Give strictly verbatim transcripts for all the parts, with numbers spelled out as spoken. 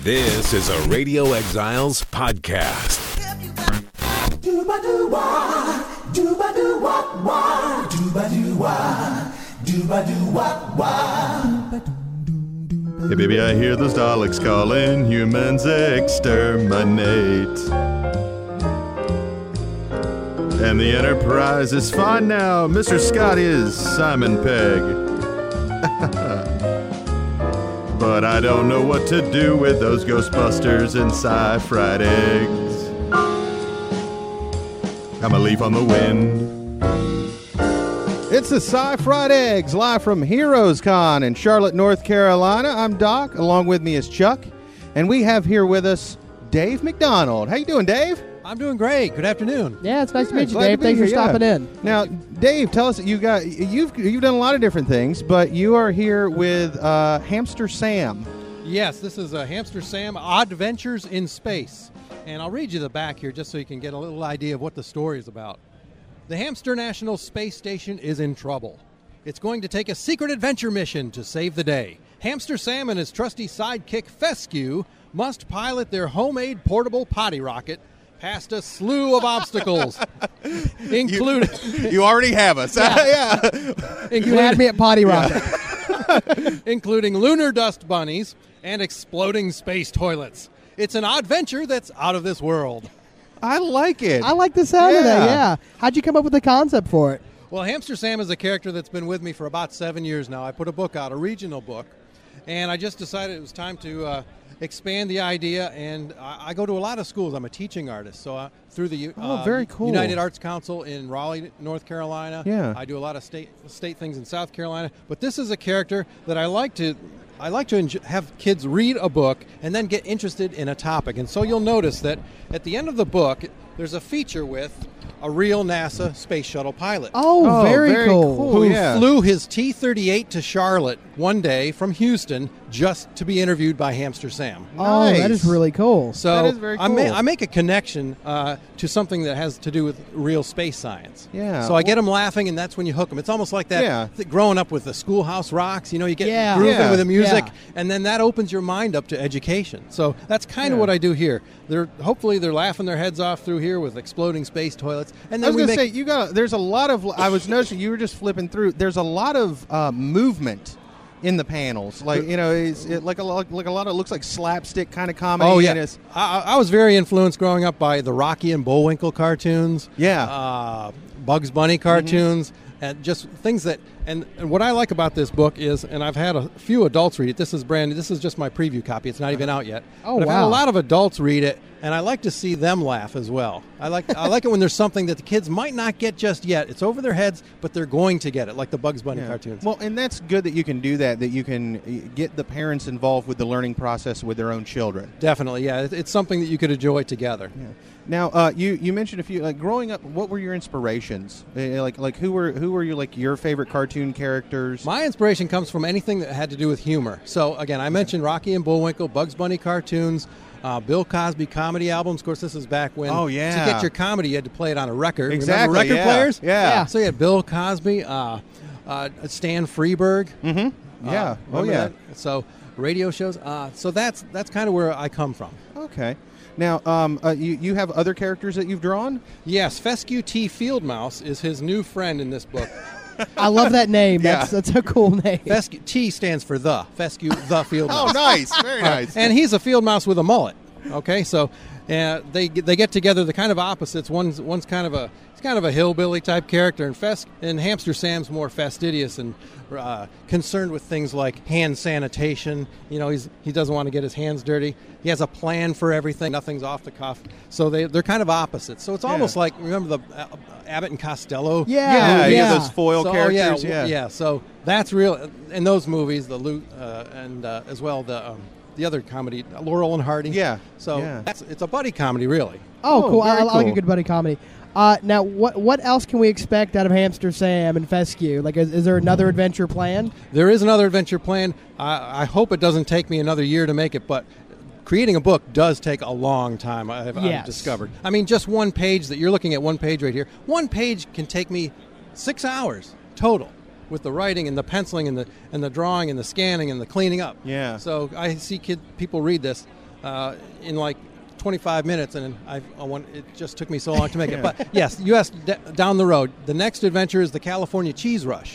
This is a Radio Exiles podcast. Hey baby, I hear those Daleks calling, humans exterminate. And the Enterprise is fine now, Mister Scott is Simon Pegg. But I don't know what to do with those Ghostbusters and sci-fried eggs. I'm a leaf on the wind. It's the Sci-Fried Eggs, live from Heroes Con in Charlotte, North Carolina. I'm Doc, along with me is Chuck, and we have here with us Dave McDonald. How you doing, Dave? I'm doing great. Good afternoon. Yeah, it's nice to Yeah, meet you, glad to Dave. be Thanks here, for yeah. stopping in. Now, Dave, tell us, you got you've you've done a lot of different things, but you are here with uh, Hamster Sam. Yes, this is a Hamster Sam Odd Ventures in Space. And I'll read you the back here just so you can get a little idea of what the story is about. The Hamster National Space Station is in trouble. It's going to take a secret adventure mission to save the day. Hamster Sam and his trusty sidekick Fescue must pilot their homemade portable potty rocket past a slew of obstacles, including... You, you already have us. yeah. You had me at Potty Rocket. including lunar dust bunnies and exploding space toilets. It's an odd venture that's out of this world. I like it. I like the sound of that, Yeah. yeah. How'd you come up with the concept for it? Well, Hamster Sam is a character that's been with me for about seven years now. I put a book out, a regional book, and I just decided it was time to uh, expand the idea, and I, I go to a lot of schools. I'm a teaching artist, so uh, through the uh, Oh, very cool. United Arts Council in Raleigh, North Carolina. Yeah. I do a lot of state state things in South Carolina, but this is a character that I like to I like to enjoy, have kids read a book and then get interested in a topic. And so you'll notice that at the end of the book, there's a feature with a real NASA space shuttle pilot. Oh, Oh, very, very cool. cool. Who yeah. flew his T thirty-eight to Charlotte one day from Houston just to be interviewed by Hamster Sam. Oh, Nice. that is really cool. So That is very I, ma- cool. I make a connection uh, to something that has to do with real space science. Yeah. So I get them laughing, and that's when you hook them. It's almost like that Yeah. th- growing up with the Schoolhouse Rocks. You know, you get Yeah. grooving Yeah. with the music, Yeah. and then that opens your mind up to education. So that's kind of Yeah. what I do here. They're hopefully they're laughing their heads off through here with exploding space toilets, and I then was we going to make say, you got. There's a lot of. I was noticing you were just flipping through. There's a lot of uh, movement in the panels, like you know, it's it, like a lot, like a lot of looks like slapstick kind of comedy. Oh yeah, and it's, I, I was very influenced growing up by the Rocky and Bullwinkle cartoons. Yeah. uh, Bugs Bunny cartoons, and just things that. And, and what I like about this book is, and I've had a few adults read it. This is brand new. This is just my preview copy. It's not even out yet. Oh, but I've had wow. a lot of adults read it, and I like to see them laugh as well. I like I like it when there's something that the kids might not get just yet. It's over their heads, but they're going to get it, like the Bugs Bunny Yeah. cartoons. Well, and that's good that you can do that. That you can uh, get the parents involved with the learning process with their own children. Definitely, yeah. It, it's something that you could enjoy together. Yeah. Now, uh, you you mentioned a few like growing up. What were your inspirations? Uh, like like who were who were you like your favorite cartoon characters? My inspiration comes from anything that had to do with humor. So, again, I mentioned Rocky and Bullwinkle, Bugs Bunny cartoons, uh, Bill Cosby comedy albums. Of course, this is back when Oh, yeah. to get your comedy, you had to play it on a record. Exactly, Remember record yeah. players? Yeah. Yeah. So you had Bill Cosby, uh, uh, Stan Freberg. Mm-hmm. Yeah. Uh, oh remember yeah. that? So radio shows. Uh, so that's that's kind of where I come from. Okay. Now, um, uh, you you have other characters that you've drawn? Yes, Fescue T. Fieldmouse is his new friend in this book. I love that name. Yeah. That's, that's a cool name. Fescue T stands for the Fescue the Field Mouse. Oh, nice. Very nice. And he's a field mouse with a mullet. Okay, so uh, they they get together. The kind of opposites. One's one's kind of a he's kind of a hillbilly type character, and Fes and Hamster Sam's more fastidious and uh, concerned with things like hand sanitation. You know, he's he doesn't want to get his hands dirty. He has a plan for everything. Nothing's off the cuff. So they they're kind of opposites. So it's almost like remember the uh, Abbott and Costello. Yeah, yeah, you yeah. have those foil So, characters. yeah, Yeah. yeah. So that's real in those movies. The loot uh, and uh, as well the um, the other comedy, Laurel and Hardy. Yeah, So yeah. that's it's a buddy comedy, really. Oh, Oh, cool. I, very I like a cool. good buddy comedy. Uh, now, what what else can we expect out of Hamster Sam and Fescue? Like, is, is there another adventure planned? There is another adventure planned. I, I hope it doesn't take me another year to make it, but creating a book does take a long time, I've, I've Yes. discovered. I mean, just one page that you're looking at, one page right here, one page can take me six hours total with the writing and the penciling and the and the drawing and the scanning and the cleaning up. Yeah. So I see kid people read this. uh, in like twenty-five minutes, and I, I want, it just took me so long to make it. But yes, U S d- down the road. The next adventure is the California Cheese Rush.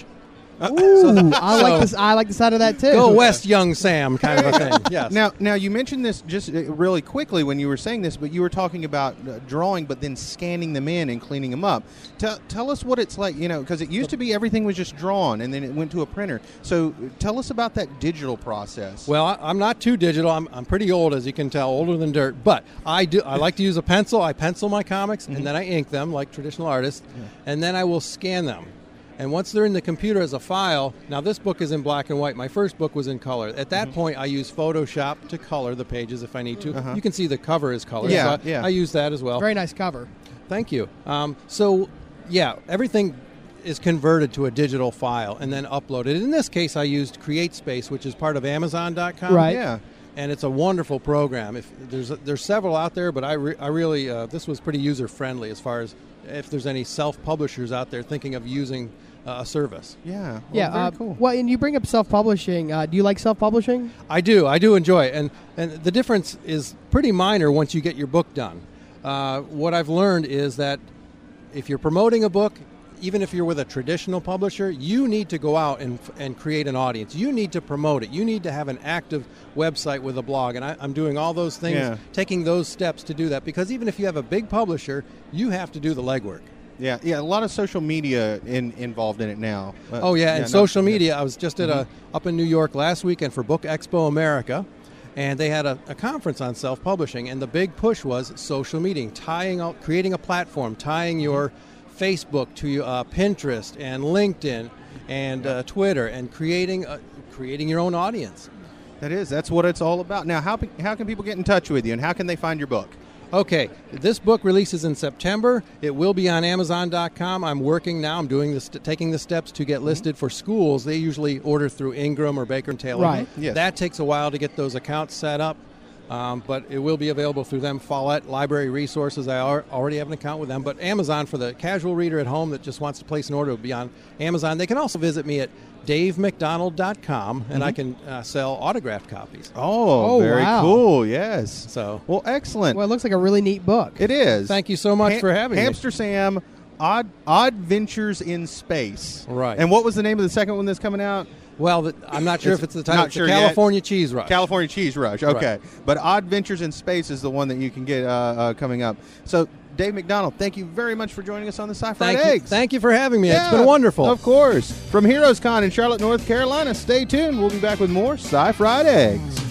Ooh, I like so- this. I like the sound of that too. Go west, young Sam, kind of a thing. Yes. Now, now you mentioned this just uh, really quickly when you were saying this, but you were talking about uh, drawing, but then scanning them in and cleaning them up. Tell, tell us what it's like, you know, because it used to be everything was just drawn and then it went to a printer. So uh, tell us about that digital process. Well, I, I'm not too digital. I'm, I'm pretty old, as you can tell, older than dirt. But I do. I like to use a pencil. I pencil my comics, Mm-hmm. and then I ink them like traditional artists, and then I will scan them. And once they're in the computer as a file, now this book is in black and white. My first book was in color. At that Mm-hmm. point, I use Photoshop to color the pages if I need to. You can see the cover is colored. Yeah, so I, yeah. I use that as well. Very nice cover. Thank you. Um, so, yeah, everything is converted to a digital file and then uploaded. In this case, I used CreateSpace, which is part of Amazon dot com. Right. Yeah. And it's a wonderful program. If there's there's several out there, but I, re, I really uh, this was pretty user friendly as far as if there's any self publishers out there thinking of using uh, a service. Yeah. Well, yeah. Very Uh, cool. Well, and you bring up self-publishing. Uh, do you like self-publishing? I do. I do enjoy it. And, and the difference is pretty minor once you get your book done. Uh, what I've learned is that if you're promoting a book, even if you're with a traditional publisher, you need to go out and, and create an audience. You need to promote it. You need to have an active website with a blog. And I, I'm doing all those things, Yeah. taking those steps to do that. Because even if you have a big publisher, you have to do the legwork. Yeah, yeah, a lot of social media in, involved in it now. Uh, Oh yeah, and not- social yeah. media. I was just at a up in New York last weekend for Book Expo America, and they had a, a conference on self-publishing, and the big push was social media, tying out, creating a platform, tying your Facebook to uh, Pinterest and LinkedIn and uh, Twitter, and creating a, creating your own audience. That is, that's what it's all about. Now, how, pe- how can people get in touch with you, and how can they find your book? Okay, this book releases in September. It will be on Amazon dot com. I'm working now. I'm doing this, taking the steps to get listed for schools. They usually order through Ingram or Baker and Taylor. Right. Yes. That takes a while to get those accounts set up, um, but it will be available through them. Follett Library Resources, I al- already have an account with them. But Amazon, for the casual reader at home that just wants to place an order, will be on Amazon. They can also visit me at dave mcdonald dot com, and I can uh, sell autographed copies. Oh, Oh, very wow. cool, yes. So, Well, excellent. Well, it looks like a really neat book. It is. thank you so much Ha- for having me. Hamster Sam, Odd Odd Ventures in Space. Right. And what was the name of the second one that's coming out? Well, the, I'm not sure It's if it's the title. not It's sure the yet. California Cheese Rush. California Cheese Rush. Okay. Right. But Odd Ventures in Space is the one that you can get uh, uh, coming up. So, Dave McDonald, thank you very much for joining us on the Sci-Fi Thank you, Eggs. thank you for having me. Yeah, It's been wonderful. Of course. From Heroes Con in Charlotte, North Carolina, stay tuned. We'll be back with more Sci-Fi Eggs.